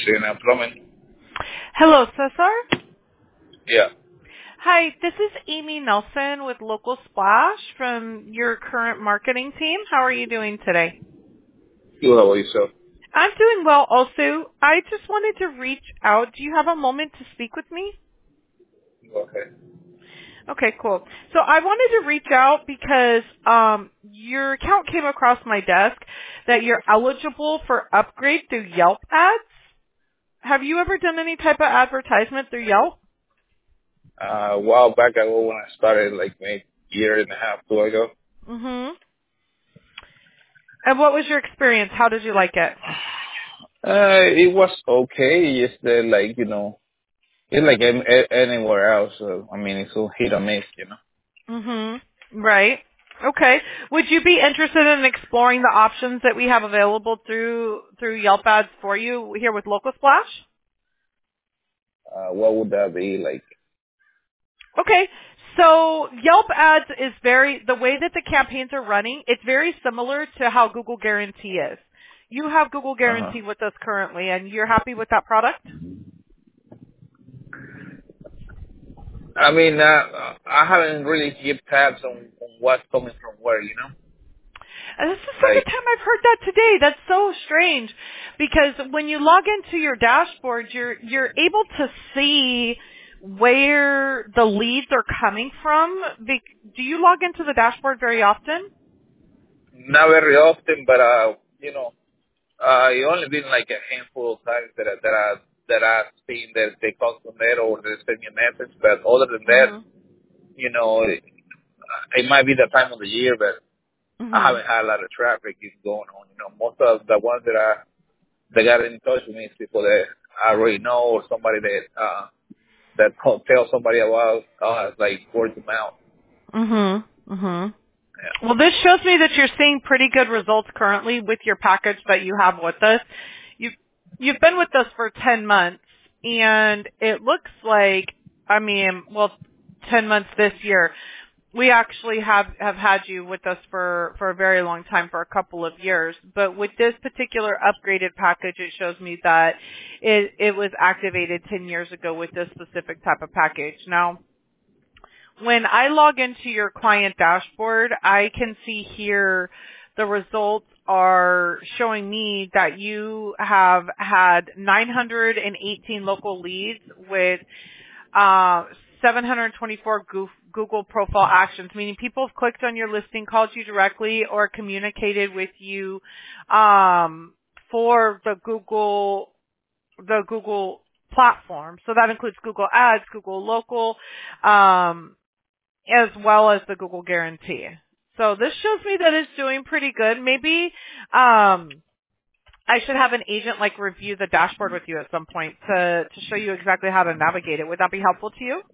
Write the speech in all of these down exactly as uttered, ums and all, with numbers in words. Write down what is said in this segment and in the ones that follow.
Cena Plumbing. Hello, Cesar. Yeah. Hi, this is Amy Nelson with Local Splash from your current marketing team. How are you doing today? Good, how about yourself? I'm doing well also. I just wanted to reach out. Do you have a moment to speak with me? Okay. Okay, cool. So I wanted to reach out because um, your account came across my desk that you're eligible for upgrade through Yelp ads. Have you ever done any type of advertisement through Yelp? Uh, a while back ago when I started, like maybe a year and a half, two ago. Mm-hmm. And what was your experience? How did you like it? Uh, it was okay. Just that, like, you know, it's like an- a- anywhere else. So, I mean, it's all hit or miss, you know. Mm-hmm. Right. Okay. Would you be interested in exploring the options that we have available through through Yelp ads for you here with Local Splash? Uh, what would that be like? Okay. So Yelp ads is very, the way that the campaigns are running, it's very similar to how Google Guarantee is. You have Google Uh-huh. Guarantee with us currently and you're happy with that product? I mean, uh, I haven't really kept tabs on, on what's coming from where, you know? And this is the second Like, time I've heard that today. That's so strange because when you log into your dashboard, you're you're able to see where the leads are coming from. Be- Do you log into the dashboard very often? not very often, but, uh, you know, Uh, it only been like a handful of times that I, that I that I've seen that they call from there or they send me a message. But other than that, Mhm. you know, it, it might be the time of the year, but I Mhm. haven't had a lot of traffic going on. You know, most of the ones that I that got in touch with me is people that I already know or somebody that uh that call, tell somebody about uh like word of mouth. Mhm. Mhm. Yeah. Well, this shows me that you're seeing pretty good results currently with your package that you have with us. You've you've been with us for ten months, and it looks like, I mean, well, ten months this year. We actually have have had you with us for for a very long time, for a couple of years. But with this particular upgraded package, it shows me that it it was activated ten years ago with this specific type of package. Now, when I log into your client dashboard, I can see here the results are showing me that you have had nine hundred eighteen local leads with uh, seven hundred twenty-four Goo- Google profile actions, meaning people have clicked on your listing, called you directly, or communicated with you um, for the Google the Google platform. So that includes Google Ads, Google Local, um, as well as the Google Guarantee. So this shows me that it's doing pretty good. Maybe um, I should have an agent like review the dashboard with you at some point to to show you exactly how to navigate it. Would that be helpful to you?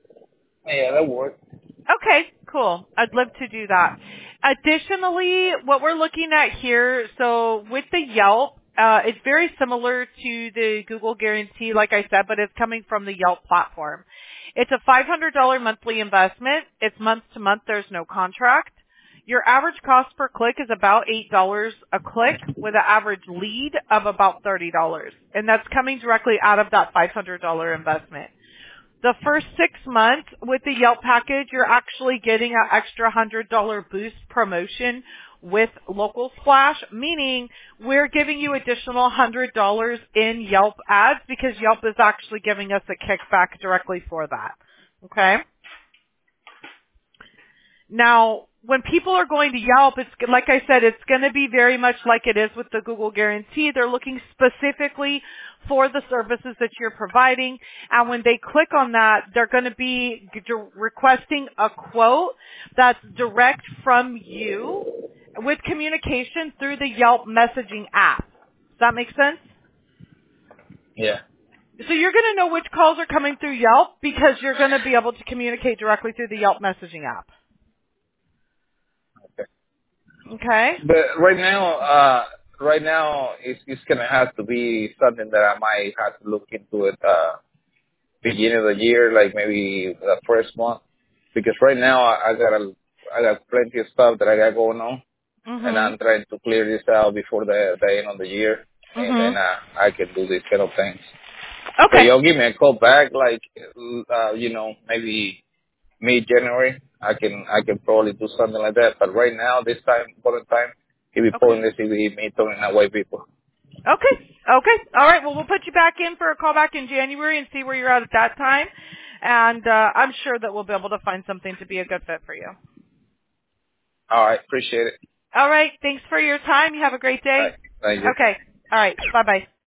Yeah, that works. Okay, cool. I'd love to do that. Additionally, what we're looking at here, so with the Yelp, uh, it's very similar to the Google Guarantee, like I said, but it's coming from the Yelp platform. It's a five hundred dollars monthly investment. It's month to month. There's no contract. Your average cost per click is about eight dollars a click with an average lead of about thirty dollars. And that's coming directly out of that five hundred dollars investment. The first six months with the Yelp package, you're actually getting an extra one hundred dollars boost promotion with Local Splash, meaning we're giving you additional one hundred dollars in Yelp ads because Yelp is actually giving us a kickback directly for that. Okay? Now, when people are going to Yelp, it's like I said, it's going to be very much like it is with the Google Guarantee. They're looking specifically for the services that you're providing, and when they click on that, they're going to be g- requesting a quote that's direct from you with communication through the Yelp messaging app. Does that make sense? Yeah. So you're going to know which calls are coming through Yelp because you're going to be able to communicate directly through the Yelp messaging app. Okay. Okay? But right now, uh, right now, it's, it's gonna have to be something that I might have to look into it, uh, beginning of the year, like maybe the first month, because right now I, I got a, I got plenty of stuff that I got going on, and Mhm. I'm trying to clear this out before the, the end of the year. and then Mhm. uh, I can do these kind of things. So Okay. y'all give me a call back, like, uh, you know, maybe mid-January. I can I can probably do something like that. But right now, this time, for the time, it be Okay. pointless if we me throwing away people. Okay. Okay. All right. Well, we'll put you back in for a call back in January and see where you're at at that time. And uh, I'm sure that we'll be able to find something to be a good fit for you. All right, appreciate it. All right. Thanks for your time. You have a great All day. right, thank you. Okay. All right. Bye-bye.